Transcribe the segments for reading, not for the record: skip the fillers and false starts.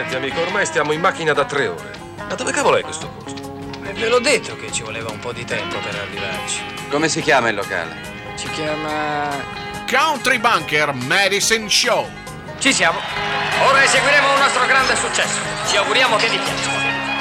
Senti amico, ormai stiamo in macchina da 3 ore. Ma dove cavolo è questo posto? Ve l'ho detto che ci voleva un po' di tempo per arrivarci. Come si chiama il locale? Si chiama... Country Bunker Medicine Show. Ci siamo. Ora eseguiremo un nostro grande successo. Ci auguriamo che vi piaccia.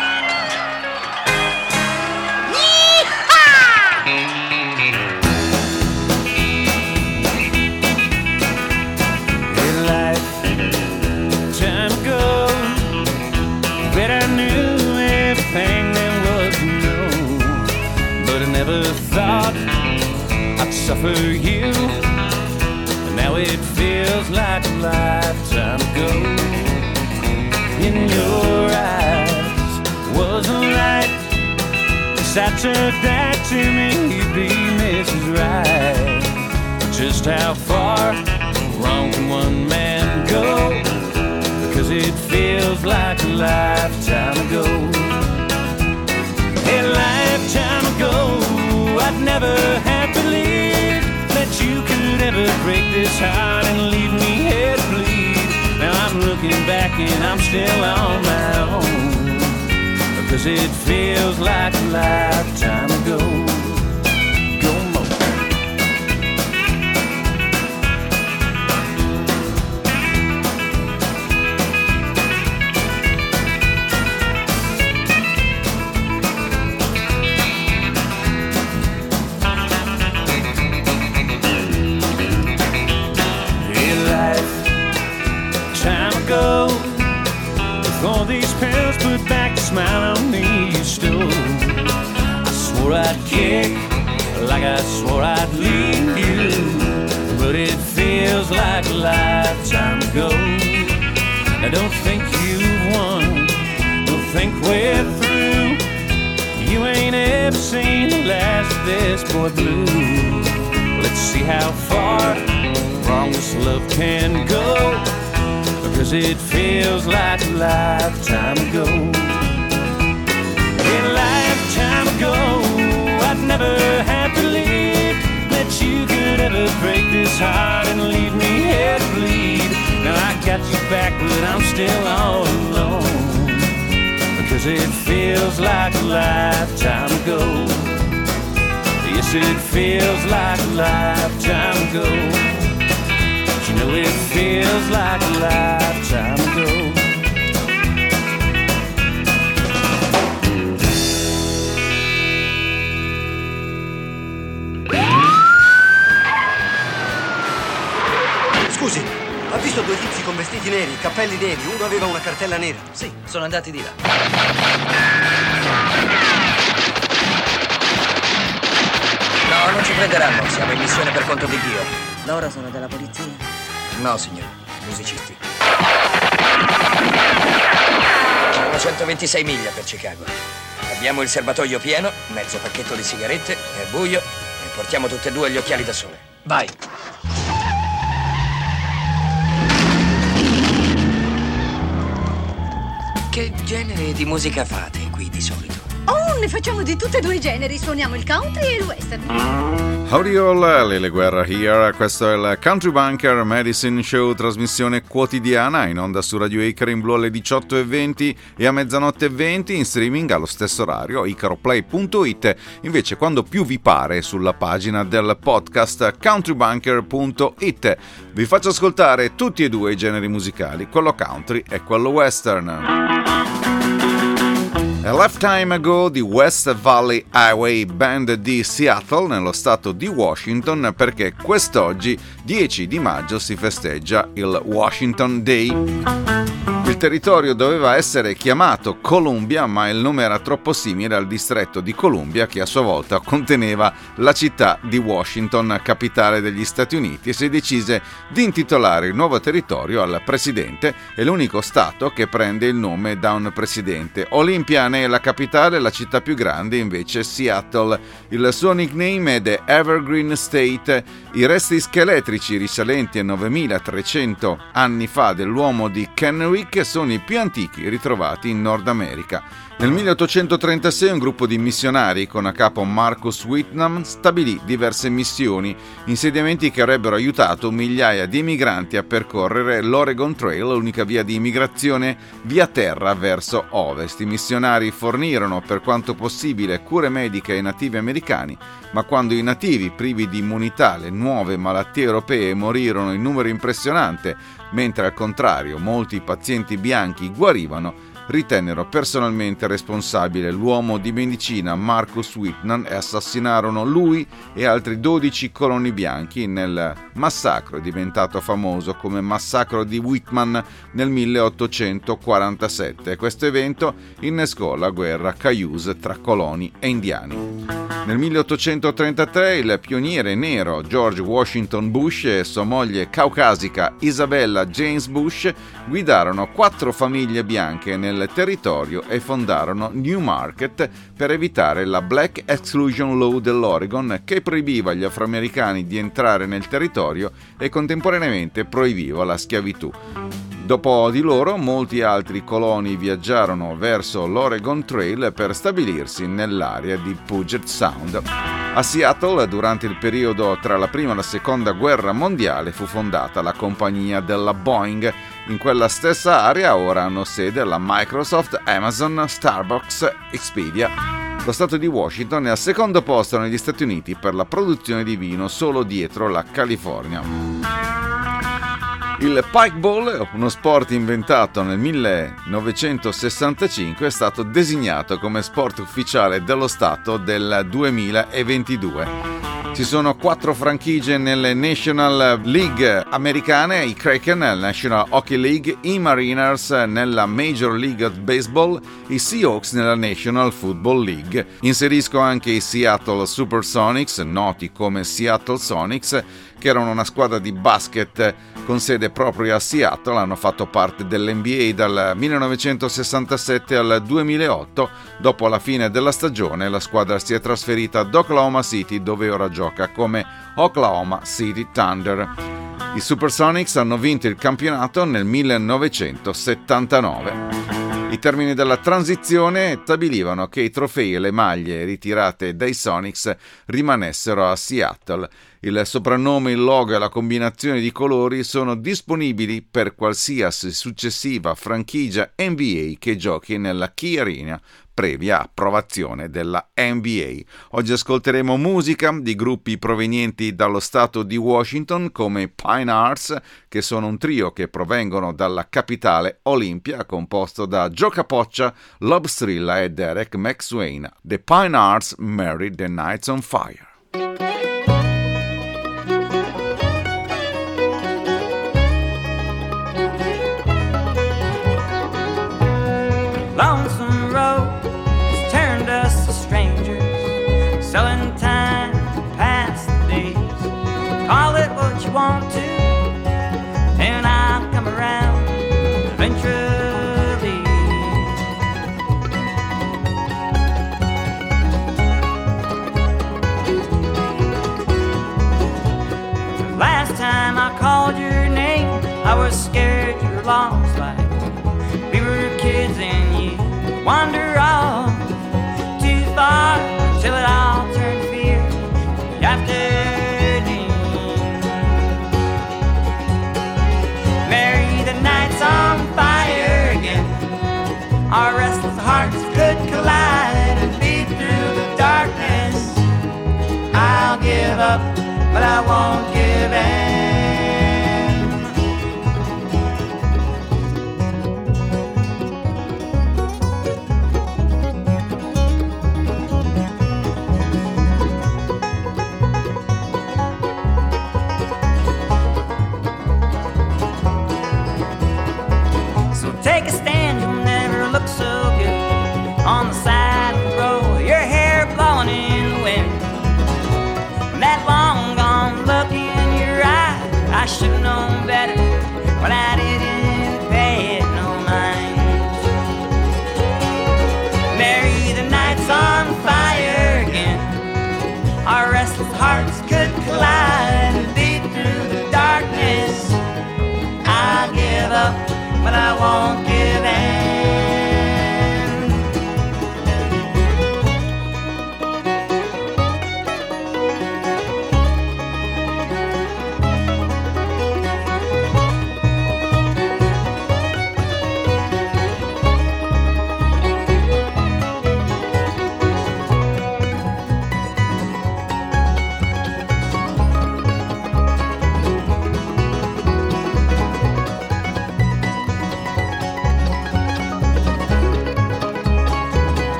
Never thought I'd suffer you, and now it feels like a lifetime ago. In your eyes wasn't right, 'cause I took that to me be Mrs. Right. Just how far wrong can one man go? Because it feels like a lifetime ago. A lifetime ago, I'd never have believed that you could ever break this heart and leave me head bleed. Now I'm looking back and I'm still on my own, because it feels like a lifetime ago. Go more. Go before these pills put back the smile on me you stole. I swore I'd kick like I swore I'd leave you, but it feels like a lifetime ago. I don't think you've won, don't think we're through. You ain't ever seen the last of this boy blue. Let's see how far wrong this love can go, because it feels like a lifetime ago. A lifetime ago, I'd never have believed that you could ever break this heart and leave me head bleed. Now I got you back, but I'm still all alone, because it feels like a lifetime ago. Yes, it feels like a lifetime ago. You know it feels like a lifetime ago. Scusi, ha visto due tizi con vestiti neri, cappelli neri, uno aveva una cartella nera? Sì, sono andati di là. No, non ci prenderanno, siamo in missione per conto di Dio. Loro sono della polizia? No, signore, musicisti. Sono 126 miglia per Chicago. Abbiamo il serbatoio pieno, mezzo pacchetto di sigarette, è buio e portiamo tutte e due gli occhiali da sole. Vai! Che genere di musica fate qui di solito? Oh, ne facciamo di tutti e due i generi, suoniamo il country e il western. Howdy all, Lele Guerra here, questo è il Country Bunker Medicine Show, trasmissione quotidiana in onda su Radio Icaro in blu alle 18:20 e a mezzanotte 20, in streaming allo stesso orario, icaroplay.it, invece quando più vi pare sulla pagina del podcast countrybunker.it. Vi faccio ascoltare tutti e due i generi musicali, quello country e quello western. A Lifetime Ago di West Valley Highway Band di Seattle, nello stato di Washington, perché quest'oggi, 10 di maggio, si festeggia il Washington Day. Il territorio doveva essere chiamato Columbia, ma il nome era troppo simile al distretto di Columbia, che a sua volta conteneva la città di Washington, capitale degli Stati Uniti, e si decise di intitolare il nuovo territorio al presidente. È l'unico stato che prende il nome da un presidente. Olympia ne è la capitale, la città più grande invece Seattle. Il suo nickname è The Evergreen State. I resti scheletrici risalenti a 9300 anni fa dell'uomo di Kennewick sono i più antichi ritrovati in Nord America. Nel 1836 un gruppo di missionari con a capo Marcus Whitman stabilì diverse missioni, insediamenti che avrebbero aiutato migliaia di emigranti a percorrere l'Oregon Trail, l'unica via di immigrazione via terra verso ovest. I missionari fornirono per quanto possibile cure mediche ai nativi americani, ma quando i nativi, privi di immunità alle nuove malattie europee, morirono in numero impressionante, mentre al contrario molti pazienti bianchi guarivano, ritennero personalmente responsabile l'uomo di medicina Marcus Whitman e assassinarono lui e altri 12 coloni bianchi nel massacro diventato famoso come massacro di Whitman nel 1847. Questo evento innescò la guerra Cayuse tra coloni e indiani. Nel 1833 il pioniere nero George Washington Bush e sua moglie caucasica Isabella James Bush guidarono 4 famiglie bianche nel territorio e fondarono Newmarket per evitare la Black Exclusion Law dell'Oregon, che proibiva agli afroamericani di entrare nel territorio e contemporaneamente proibiva la schiavitù. Dopo di loro, molti altri coloni viaggiarono verso l'Oregon Trail per stabilirsi nell'area di Puget Sound. A Seattle, durante il periodo tra la prima e la seconda guerra mondiale, fu fondata la compagnia della Boeing. In quella stessa area ora hanno sede la Microsoft, Amazon, Starbucks, Expedia. Lo stato di Washington è al secondo posto negli Stati Uniti per la produzione di vino, solo dietro la California. Il Pikeball, uno sport inventato nel 1965, è stato designato come sport ufficiale dello Stato del 2022. Ci sono 4 franchigie nelle National League americane, i Kraken nella National Hockey League, i Mariners nella Major League Baseball, i Seahawks nella National Football League. Inserisco anche i Seattle Supersonics, noti come Seattle Sonics, che erano una squadra di basket con sede proprio a Seattle. Hanno fatto parte dell'NBA dal 1967 al 2008. Dopo la fine della stagione la squadra si è trasferita ad Oklahoma City, dove ora gioca come Oklahoma City Thunder. I Supersonics hanno vinto il campionato nel 1979. I termini della transizione stabilivano che i trofei e le maglie ritirate dai Sonics rimanessero a Seattle. Il soprannome, il logo e la combinazione di colori sono disponibili per qualsiasi successiva franchigia NBA che giochi nella Key Arena, previa approvazione della NBA. Oggi ascolteremo musica di gruppi provenienti dallo stato di Washington come Pine Arts, che sono un trio che provengono dalla capitale Olimpia, composto da Joe Capoccia, Lob Strilla e Derek McSwain. The Pine Arts Married the Nights on Fire. Lonesome road has turned us to strangers, selling time to pass the days. Call it what you want to, and I'll come around eventually. The last time I called your name, I was scared you were lost, like we were kids and you wander off too far till it all turned fear in the afternoon. Mary, the night's on fire again. Our restless hearts could collide and lead through the darkness. I'll give up, but I won't give in. Take a stand, you'll never look so good on the side of the road, your hair blowing in the wind. And that long gone look in your eye, I should've known better, but I didn't pay it no mind. Mary, the night's on fire again. Our restless hearts could collide and lead through the darkness. I'll give up, but I won't give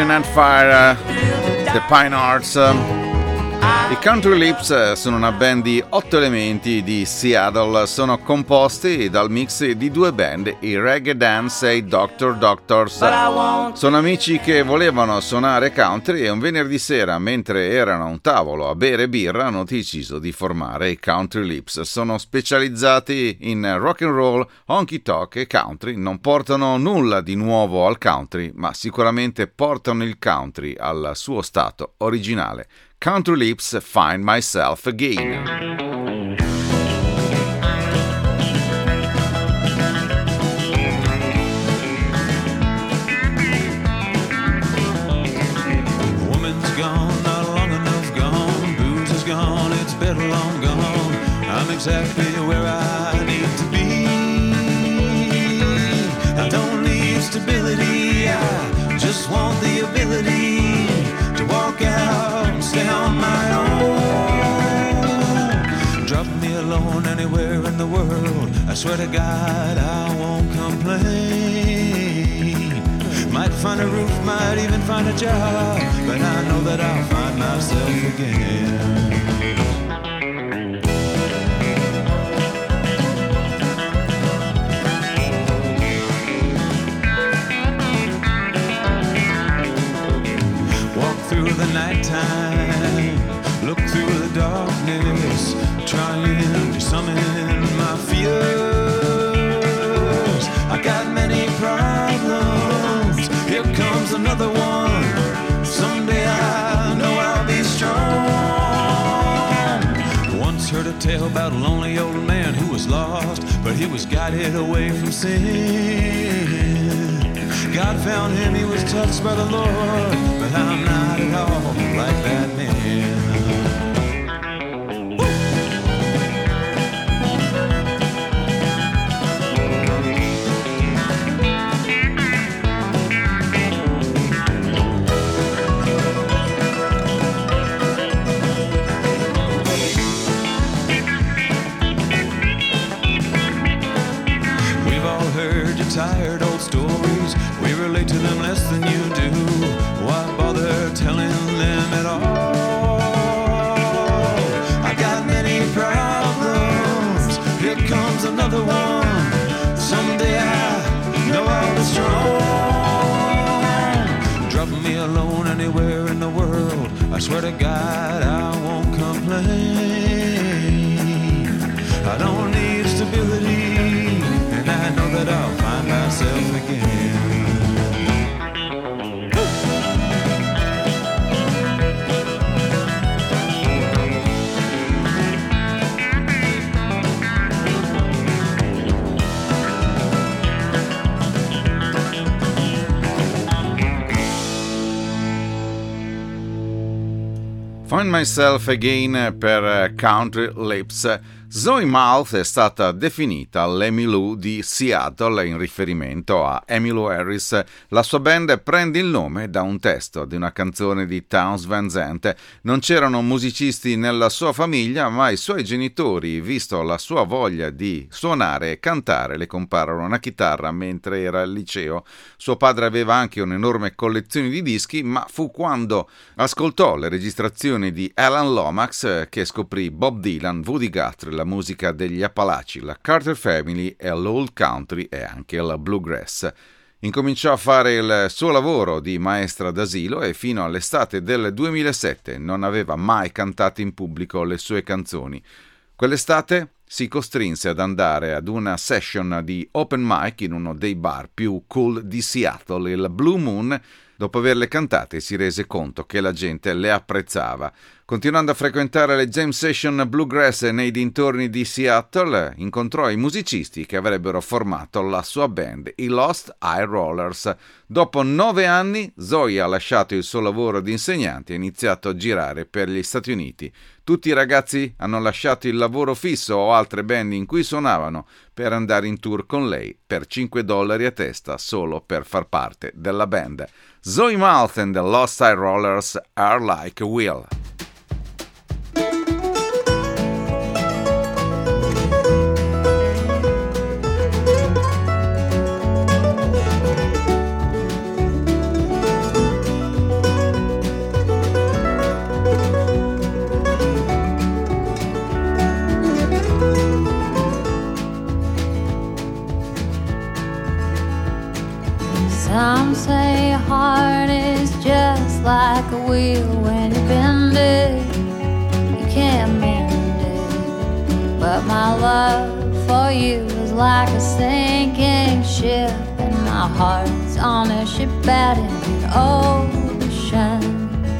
and Fire, The Pine Arts. I Country Lips sono una band di 8 elementi di Seattle, sono composti dal mix di due band, i Reggae Dance e i Dr. Doctors. Sono amici che volevano suonare country e un venerdì sera, mentre erano a un tavolo a bere birra, hanno deciso di formare i Country Lips. Sono specializzati in rock and roll, honky tonk e country. Non portano nulla di nuovo al country, ma sicuramente portano il country al suo stato originale. Country Lips, Find Myself Again. Woman's gone, not long enough gone. Booze is gone, it's better long gone. I'm exactly where I need to be. I don't need stability, I just want the ability to walk out and stay on my own. Drop me alone anywhere in the world, I swear to God I won't complain. Might find a roof, might even find a job, but I know that I'll find myself again. Through the nighttime, look through the darkness, trying to summon my fears. I got many problems, here comes another one. Someday I know I'll be strong. Once heard a tale about a lonely old man who was lost, but he was guided away from sin. God found him, he was touched by the Lord, but I'm not at all like that man. We've all heard your tired old stories, we relate to them less than you do. Why bother telling them at all? I got many problems, here comes another one. Someday I know I'll be strong. Drop me alone anywhere in the world, I swear to God I won't complain. I don't need stability, and I know that I'll find myself again. Find Myself Again per Country Lips. Zoe Mouth è stata definita l'Emmylou di Seattle in riferimento a Emmylou Harris. La sua band prende il nome da un testo di una canzone di Townes Van Zandt. Non c'erano musicisti nella sua famiglia, ma i suoi genitori, visto la sua voglia di suonare e cantare, le compararono una chitarra mentre era al liceo. Suo padre aveva anche un'enorme collezione di dischi, ma fu quando ascoltò le registrazioni di Alan Lomax che scoprì Bob Dylan, Woody Guthrie, la musica degli Appalachi, la Carter Family e l'Old Country e anche la Bluegrass. Incominciò a fare il suo lavoro di maestra d'asilo e fino all'estate del 2007 non aveva mai cantato in pubblico le sue canzoni. Quell'estate si costrinse ad andare ad una session di open mic in uno dei bar più cool di Seattle, il Blue Moon. Dopo averle cantate si rese conto che la gente le apprezzava. Continuando a frequentare le jam session bluegrass nei dintorni di Seattle, incontrò i musicisti che avrebbero formato la sua band, i Lost High Rollers. Dopo 9 anni, Zoe ha lasciato il suo lavoro di insegnante e ha iniziato a girare per gli Stati Uniti. Tutti i ragazzi hanno lasciato il lavoro fisso o altre band in cui suonavano per andare in tour con lei per $5 a testa solo per far parte della band. Zoe Mouth and the Lost High Rollers Are Like a Wheel. like a wheel when you bend it, you can't mend it. But my love for you is like a sinking ship, and my heart's on a ship out in the ocean.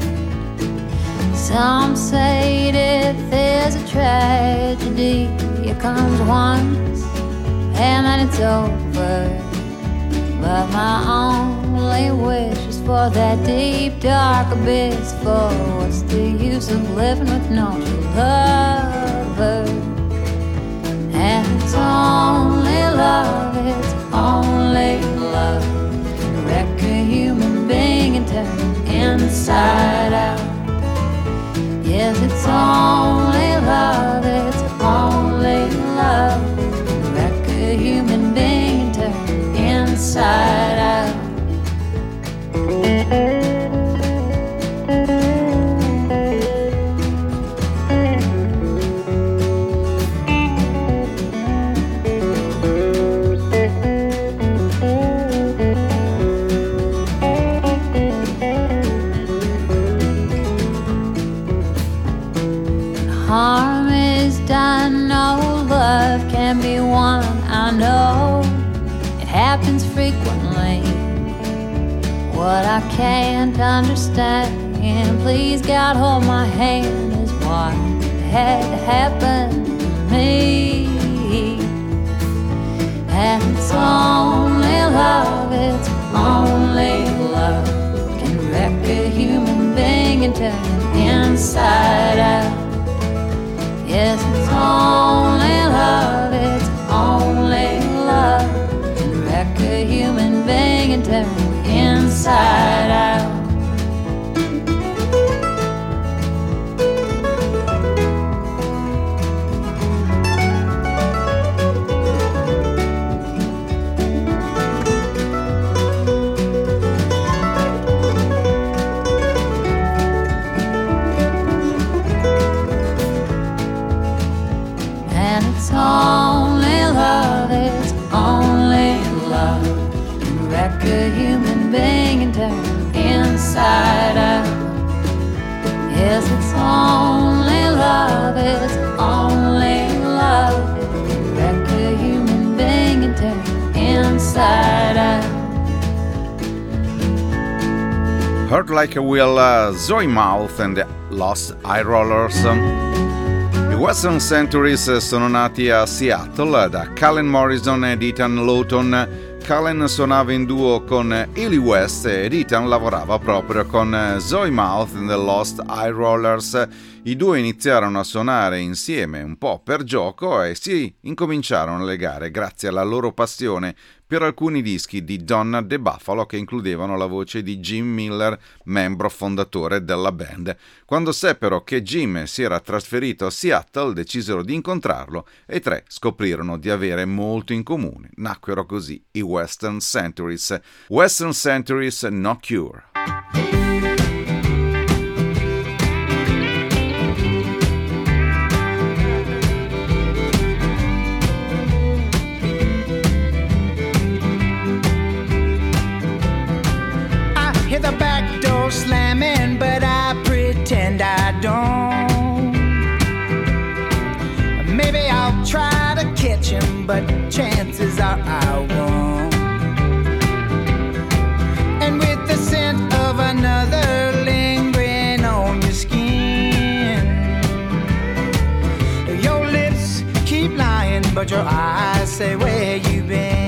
Some say death is a tragedy. It comes once and then it's over. But my only wish is for that deep dark abyss. For what's the use of living with no true lover? And it's only love, it's only love can wreck a human being and turn him inside out. Yes, it's only love, it's only love can wreck a human being and turn him inside out. Harm is done, no love can be won. I know it happens frequently. What I can't understand, please God hold my hand, is what had happened to me. And it's only love, it's only love can wreck a human being and turn him inside out. Yes, it's only love, it's only love can wreck a human being and turn him inside out. Only love, it's only love can wreck a human being and turn inside out. Yes, it's only love, it's only love can wreck a human being and turn inside out. Hurt Like a Wheel, Zoe Mouth and the Lost Eye Rollers. I Western Centuries sono nati a Seattle da Cullen Morrison ed Ethan Lawton. Cullen suonava in duo con Ellie West ed Ethan lavorava proprio con Zoe Mouth and the Lost Eye Rollers. I due iniziarono a suonare insieme un po' per gioco e si incominciarono a legare grazie alla loro passione per alcuni dischi di Donna de Buffalo che includevano la voce di Jim Miller, membro fondatore della band. Quando seppero che Jim si era trasferito a Seattle, decisero di incontrarlo e i tre scoprirono di avere molto in comune. Nacquero così i Western Centuries. Western Centuries No Cure. The back door slamming, but I pretend I don't. Maybe I'll try to catch him, but chances are I won't. And with the scent of another lingering on your skin, your lips keep lying, but your eyes say where you been.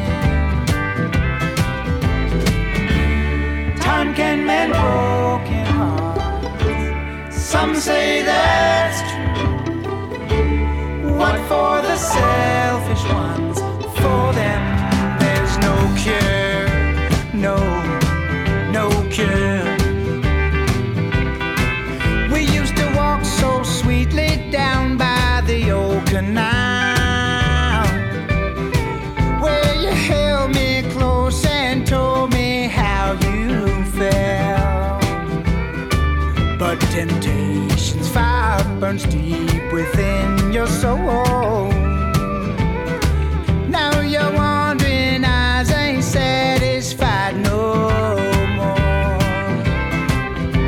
Time can mend broken hearts. Some say that's true. What for the selfish ones? For them there's no cure. No, no cure. We used to walk so sweetly down by the old canal, where you held me close and told me how you fell. But temptation's fire burns deep within your soul. Now your wandering eyes ain't satisfied no more.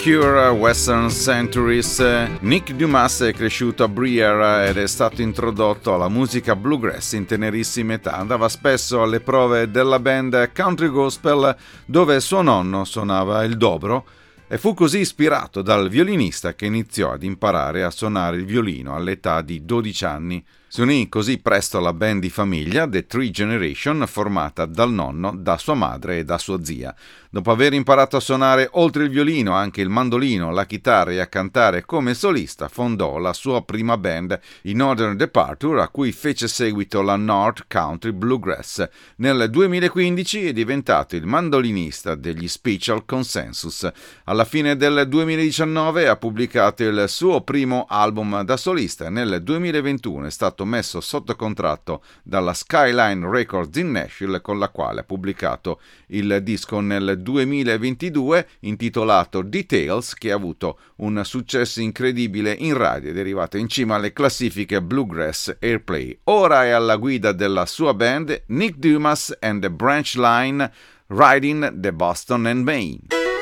Cure, Western Centuries. Nick Dumas è cresciuto a Briere ed è stato introdotto alla musica bluegrass in tenerissima età. Andava spesso alle prove della band country gospel dove suo nonno suonava il dobro e fu così ispirato dal violinista che iniziò ad imparare a suonare il violino all'età di 12 anni. Si unì così presto alla band di famiglia The Three Generation, formata dal nonno, da sua madre e da sua zia. Dopo aver imparato a suonare oltre il violino anche il mandolino, la chitarra e a cantare come solista, fondò la sua prima band, i Northern Departure, a cui fece seguito la North Country Bluegrass. Nel 2015 è diventato il mandolinista degli Special Consensus. Alla fine del 2019 ha pubblicato il suo primo album da solista e nel 2021 è stato messo sotto contratto dalla Skyline Records in Nashville, con la quale ha pubblicato il disco nel 2022 intitolato Details, che ha avuto un successo incredibile in radio ed è arrivato in cima alle classifiche Bluegrass Airplay. Ora è alla guida della sua band Nick Dumas and the Branch Line, Riding the Boston and Maine.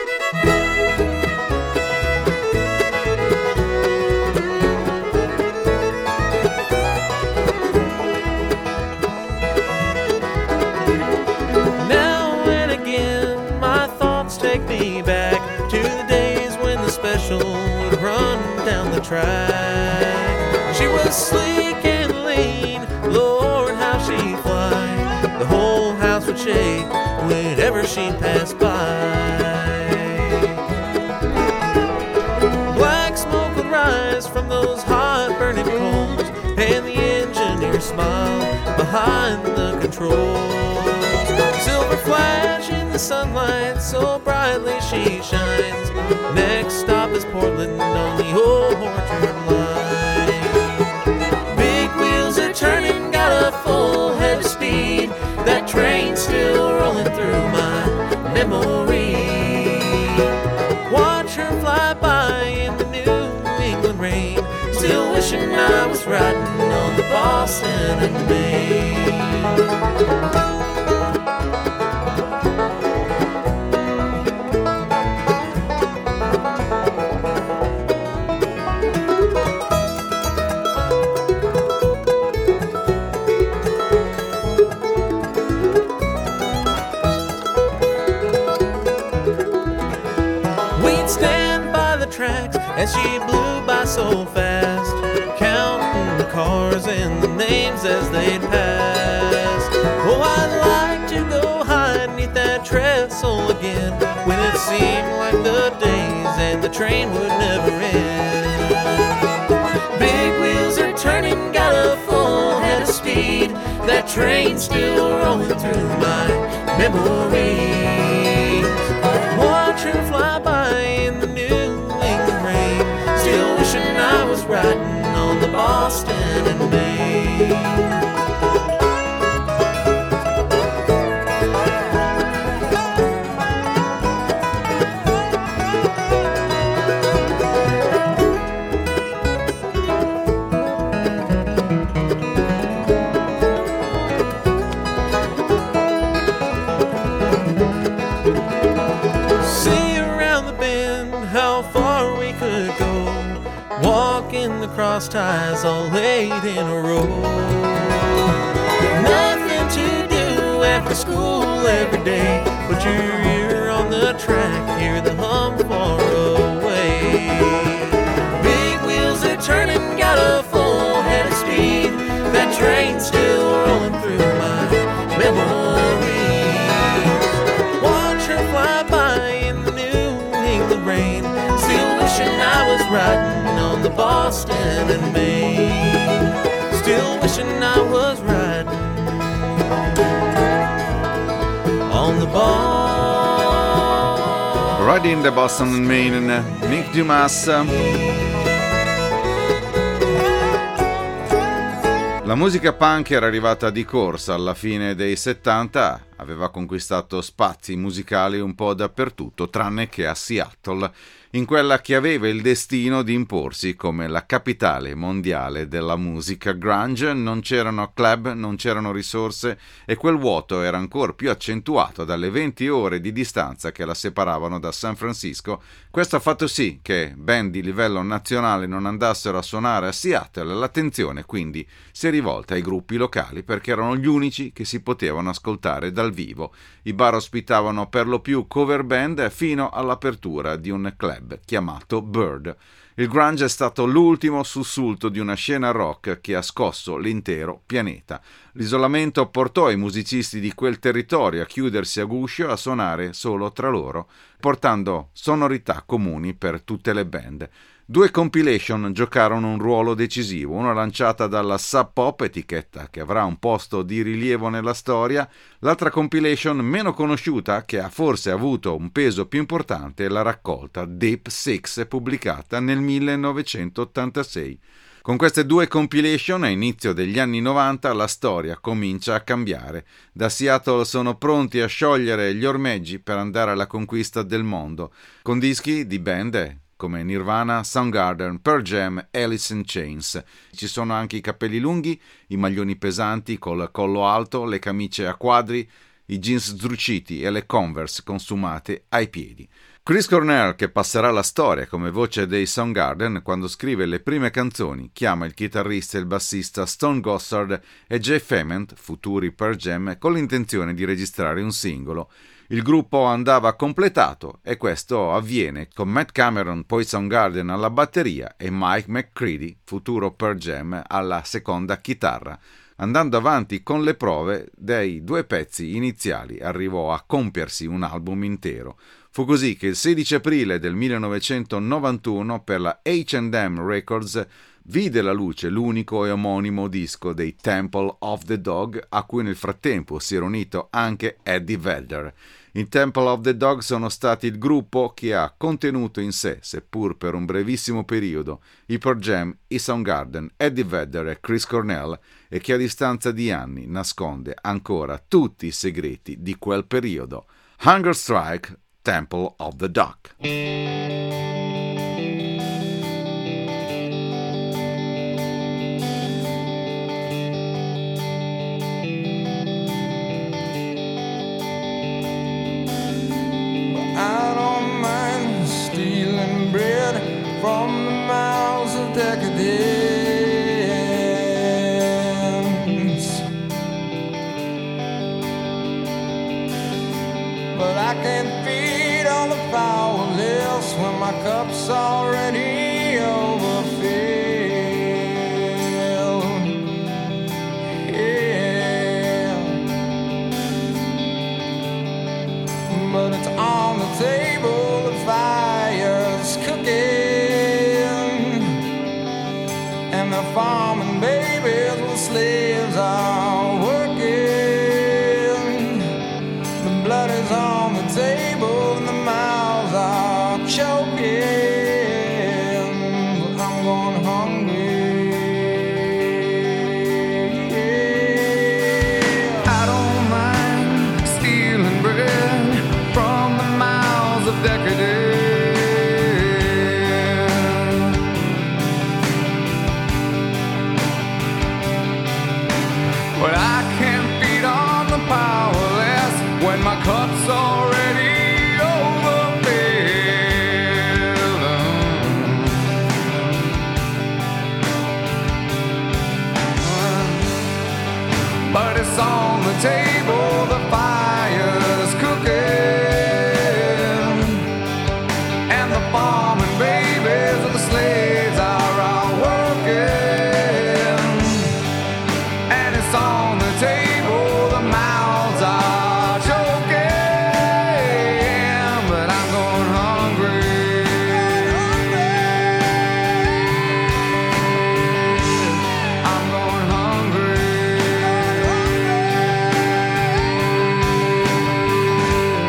Take me back to the days when the special would run down the track. She was sleek and lean, Lord, how she'd fly. The whole house would shake whenever she'd pass by. Black smoke would rise from those hot burning coals, and the engineer smiled behind the controls. Silver flash in the sunlight, so brightly she shines. Next stop is Portland on the old Horton line. Big wheels are turning, got a full head of speed. That train's still rolling through my memory. Watch her fly by in the New England rain. Still wishing I was riding on the Boston and Maine. As she blew by so fast, counting the cars and the names as they'd pass. Oh, I'd like to go hide beneath that trestle again, when it seemed like the days and the train would never end. Big wheels are turning, got a full head of speed. That train's still rolling through my memories. Watch her fly by in the New England rain. Still wishing I was riding on the Boston and Maine. Cross ties all laid in a row. Nothing to do after school every day. Put your ear on the track, hear the hum far away. Big wheels are turning, got a full head of speed. That train's still rolling through my memories. Watch her fly by in the New England rain. Still wishing I was riding on the Boston and Maine. Still wishing I was riding on the Boston. Riding the Boston and Maine, Nick Dumas. La musica punk era arrivata di corsa alla fine dei 70, aveva conquistato spazi musicali un po' dappertutto, tranne che a Seattle, in quella che aveva il destino di imporsi come la capitale mondiale della musica grunge. Non c'erano club, non c'erano risorse e quel vuoto era ancora più accentuato dalle 20 ore di distanza che la separavano da San Francisco. Questo ha fatto sì che band di livello nazionale non andassero a suonare a Seattle. L'attenzione quindi si è rivolta ai gruppi locali perché erano gli unici che si potevano ascoltare dal vivo. I bar ospitavano per lo più cover band fino all'apertura di un club chiamato Bird. Il grunge è stato l'ultimo sussulto di una scena rock che ha scosso l'intero pianeta. L'isolamento portò i musicisti di quel territorio a chiudersi a guscio e a suonare solo tra loro, portando sonorità comuni per tutte le band. 2 compilation giocarono un ruolo decisivo, una lanciata dalla Sub Pop, etichetta che avrà un posto di rilievo nella storia, l'altra compilation meno conosciuta, che ha forse avuto un peso più importante, è la raccolta Deep Six, pubblicata nel 1986. Con queste 2 compilation, a inizio degli anni 90, la storia comincia a cambiare. Da Seattle sono pronti a sciogliere gli ormeggi per andare alla conquista del mondo, con dischi di band come Nirvana, Soundgarden, Pearl Jam, Alice in Chains. Ci sono anche i capelli lunghi, i maglioni pesanti col collo alto, le camicie a quadri, i jeans sdruciti e le Converse consumate ai piedi. Chris Cornell, che passerà alla storia come voce dei Soundgarden, quando scrive le prime canzoni, chiama il chitarrista e il bassista Stone Gossard e Jeff Ament, futuri Pearl Jam, con l'intenzione di registrare un singolo. Il gruppo andava completato e questo avviene con Matt Cameron, poi Soundgarden alla batteria e Mike McCready, futuro Pearl Jam, alla seconda chitarra. Andando avanti con le prove dei 2 pezzi iniziali arrivò a compiersi un album intero. Fu così che il 16 aprile del 1991 per la H&M Records vide la luce l'unico e omonimo disco dei Temple of the Dog, a cui nel frattempo si era unito anche Eddie Vedder. I Temple of the Dog sono stati il gruppo che ha contenuto in sé, seppur per un brevissimo periodo, i Pearl Jam, i Soundgarden, Eddie Vedder e Chris Cornell, e che a distanza di anni nasconde ancora tutti i segreti di quel periodo. Hunger Strike, Temple of the Dog. From the mouths of decadence, but I can't feed all the powerless when my cup's already overfilled. Yeah, but it's on the table, the fire's cooking. The farming babies with slaves are working. The blood is on the table and the mouths are choking. But I'm going hungry. I don't mind stealing bread from the mouths of decadence. But I can't feed on the powerless when my cup's already overfilled. But it's on the table, the fire's cooking, and the farming babies of the slaves are all working. On the table, the mouths are choking, but I'm going hungry. I'm going hungry.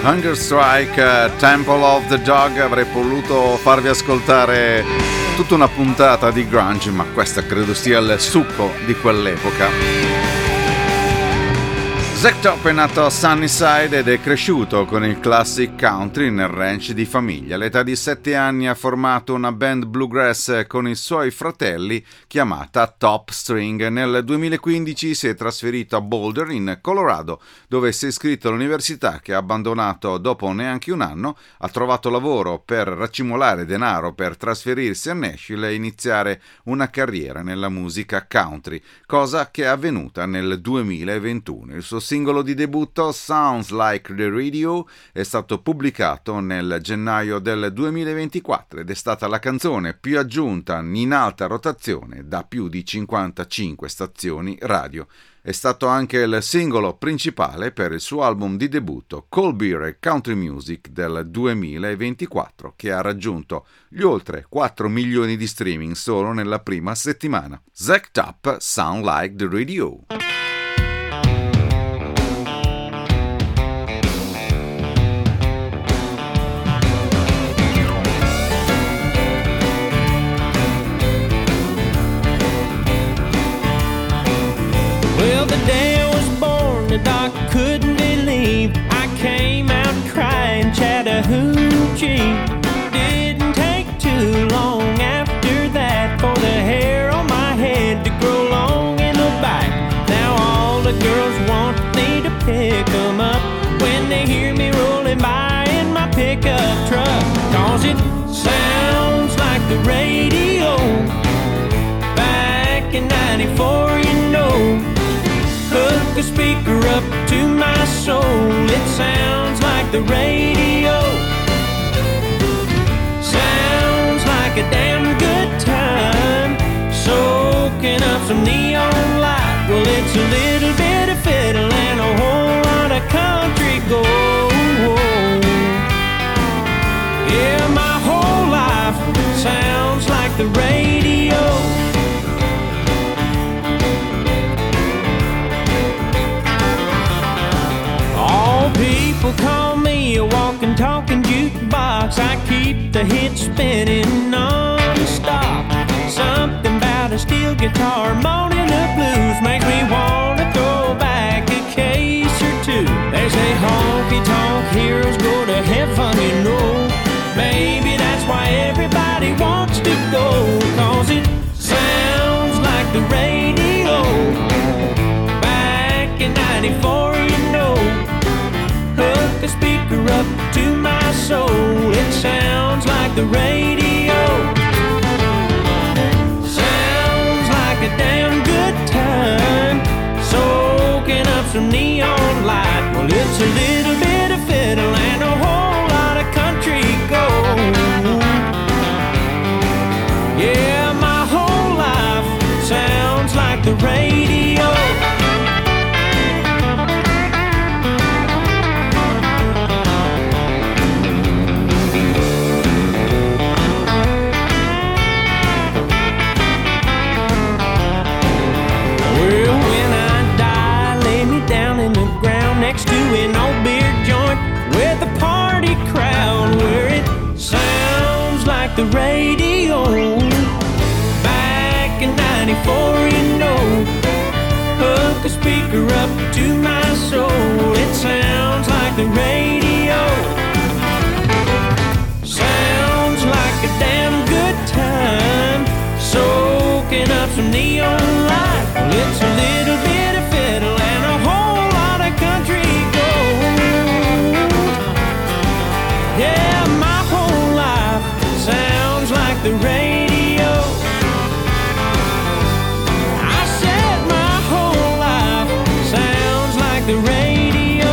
Hunger Strike, Temple of the Dog. Avrei voluto farvi ascoltare tutta una puntata di grunge, ma questa credo sia il succo di quell'epoca. Zack Top è nato a Sunnyside ed è cresciuto con il classic country nel ranch di famiglia. All'età di 7 anni ha formato una band bluegrass con i suoi fratelli chiamata Top String. Nel 2015 si è trasferito a Boulder, in Colorado, dove si è iscritto all'università, che ha abbandonato dopo neanche un anno. Ha trovato lavoro per raccimolare denaro per trasferirsi a Nashville e iniziare una carriera nella musica country, cosa che è avvenuta nel 2021. Il suo singolo di debutto, Sounds Like the Radio, è stato pubblicato nel gennaio del 2024 ed è stata la canzone più aggiunta in alta rotazione da più di 55 stazioni radio. È stato anche il singolo principale per il suo album di debutto Cold Beer e Country Music del 2024, che ha raggiunto gli oltre 4 milioni di streaming solo nella prima settimana. Zack Top, Sound Like the Radio. Well, the day I was born, the doc couldn't believe I came out crying Chattahoochee. Didn't take too long after that for the hair on my head to grow long in the back. Now all the girls want me to pick them up when they hear me rolling by in my pickup truck. 'Cause it sounds like the radio back in 94, you know. Hook a speaker up to my soul. It sounds like the radio. Sounds like a damn good time. Soaking up some neon light. Well, it's a little bit of fiddle and a whole lot of country gold. Yeah, my whole life sounds like the radio. People call me a walking, talking jukebox. I keep the hits spinning non-stop. Something about a steel guitar moaning the blues makes me want to throw back a case or two. They say honky-tonk heroes go to heaven, you know. Maybe that's why everybody wants to go. 'Cause it sounds like the radio back in 94, you know. Hook a speaker up to my soul. It sounds like the radio. Sounds like a damn good time. Soaking up some neon light. Well, it's a little bit of fiddle and a whole lot of country gold. Yeah, my whole life sounds like the radio. Next to an old beer joint with a party crowd, where it sounds like the radio back in 94, you know. Hook a speaker up to my soul. It sounds like the radio. Sounds like a damn good time. Soaking up some neon light. Well, it's a little bit of fiddle and a whole lot of country gold. Yeah, my whole life sounds like the radio. I said my whole life sounds like the radio.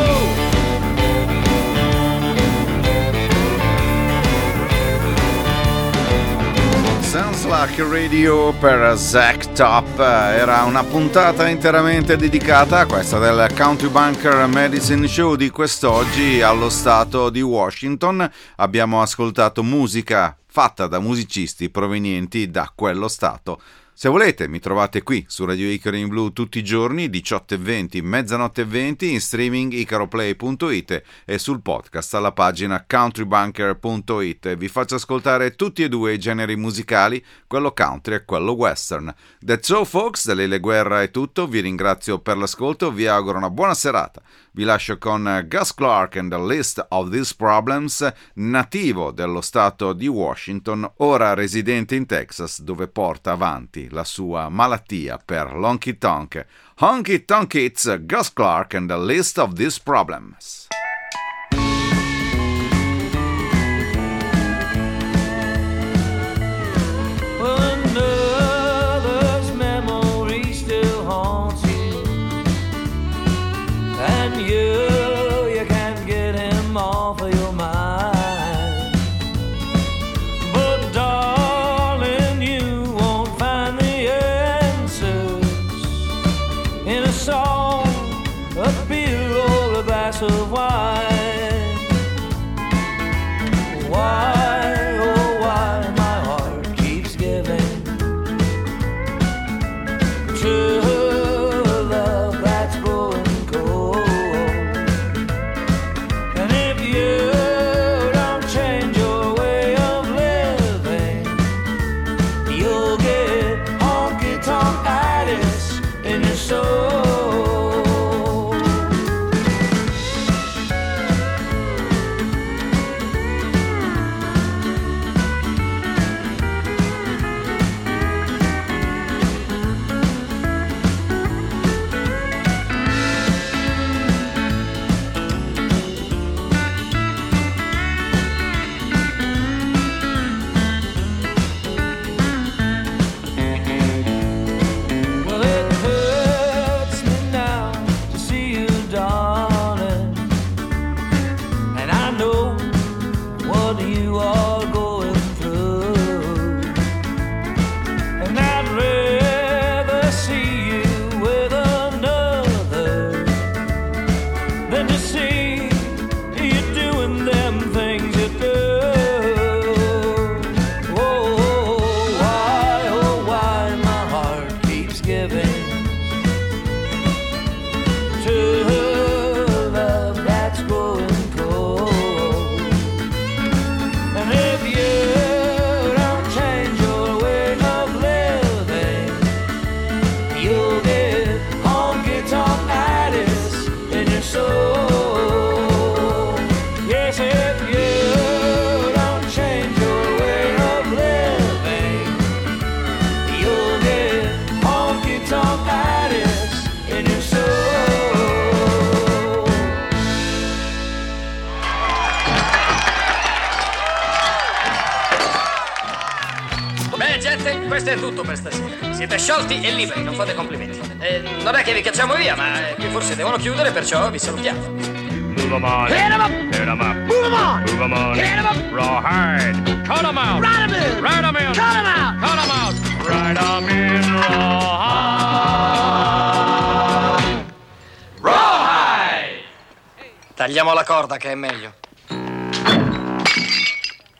Sounds Like Radio per Zack Top. Era una puntata interamente dedicata a questa del Country Bunker Medicine Show di quest'oggi. Allo stato di Washington abbiamo ascoltato musica fatta da musicisti provenienti da quello stato. Se volete mi trovate qui su Radio Icaro in Blu tutti i giorni 18:20, mezzanotte e 20, in streaming icaroplay.it e sul podcast alla pagina countrybunker.it. Vi faccio ascoltare tutti e due i generi musicali, quello country e quello western. That's all folks, da Lele Guerra è tutto, vi ringrazio per l'ascolto, vi auguro una buona serata. Vi lascio con Gus Clark and the List of These Problems, nativo dello stato di Washington, ora residente in Texas, dove porta avanti la sua malattia per l'honky tonk. Honky Tonk Kids, Gus Clark and the List of These Problems. You can't get him off of your mind. But darling, you won't find the answers in a song, a beer, or a glass of wine. Why, oh why, my heart keeps giving to love that's growing cold. Questo è tutto per stasera. Siete sciolti e liberi, non fate complimenti. Non è che vi cacciamo via, ma qui forse devono chiudere, perciò vi salutiamo. Move 'em on. Hit 'em up. Hit 'em up. Move 'em on. Move 'em on. Hit 'em up. Rawhide. Cut 'em out. Ride 'em in. Ride 'em in. Cut 'em out. Cut 'em out. Ride 'em in. Rawhide. Rawhide. Tagliamo la corda che è meglio.